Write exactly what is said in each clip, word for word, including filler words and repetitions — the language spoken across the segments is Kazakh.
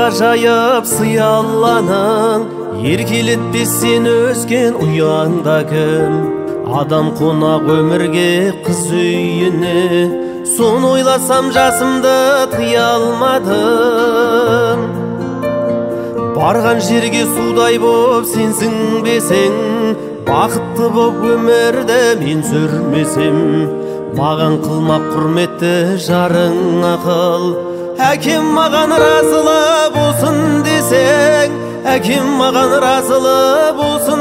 жайып сыялланың, еркелетпес сен өскен ұяңда кім? Адам қонақ өмірге қыз үйіне, соны ойласам жасымды тыя алмадым. Барған жерге судай боп сенсің бесең, бақытты боп өмірді мен сүрмесем. Маған қылмақ құрметті жарың ақыл, әкем маған разылы болсын десең, әкем маған разылы болсын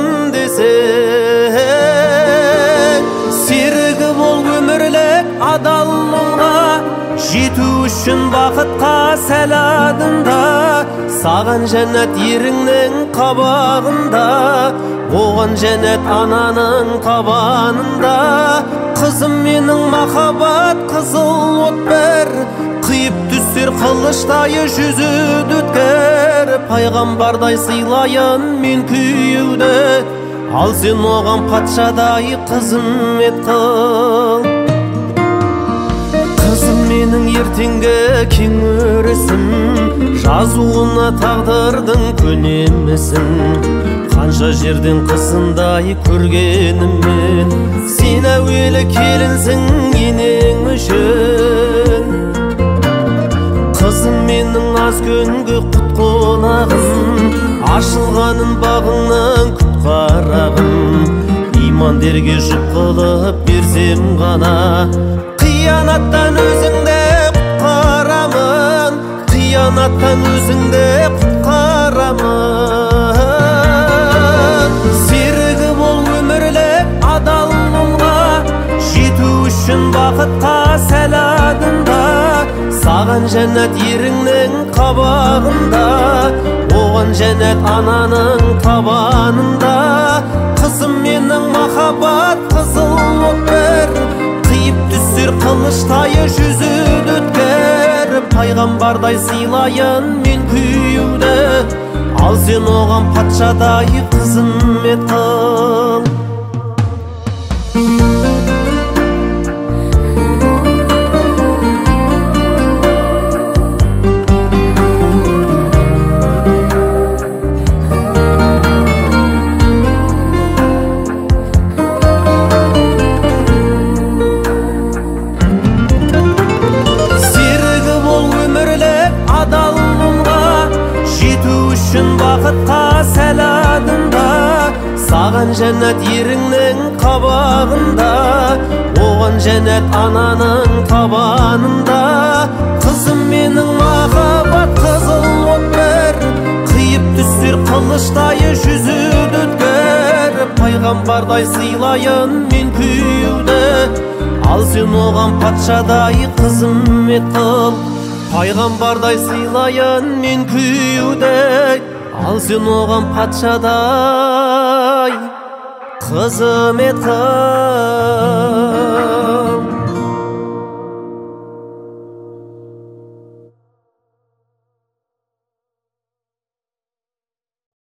десең. Серігі бол өмірлік адал молға, жету үшін бақытқа сәл адымда. Саған жәннат еріңнің қабағында, оған жәннат ананың табанында. Қызым менің махаббат қызыл от бір, қиып түссер қылыштайы жүзі өткір. Пайғамбардай сыйлайын мен күйеуді, ал сен оған патшадай қызмет қыл. Қызым менің ертеңгі кең өрісім, жазуына тағдырдың көнемісің. Қанша жерден қысындай көргеніммен, сен әуелі келінсің енең үшін. Қызым менің аз күнгі құт қонағым, ашылғанын бағыңнан күт қарағым. Имандерге жұп қылып берсем ғана, қиянаттан өзіңді құтқарамын, қиянаттан өзіңді құтқарамын. Серігі бол өмірлік адал молға, жету үшін бақытқа сәл адымда. Саған жәннат еріңнің қабағында, оған жәннат ананың табанында. Қызым менің махаббат қызыл от бір, қиып түссер қылыштайы жүзі өткір. Пайғамбардай сыйлайын мен күйеуді, ал сен оған патшадай қызмет қыл. Бақытқа сәл адымда, саған жәннат еріңнің қабағында, оған жәннат ананың табанында. Қызым менің махаббат қызыл от бір, қиып түссер қылыштайы жүзі өткір. Пайғамбардай сыйлайын мен күйеуді, ал сен оған патшадай қызмет қыл. Пайғамбардай сыйлайын мен күйеуді, ал сен оған патшадай қызмет қыл.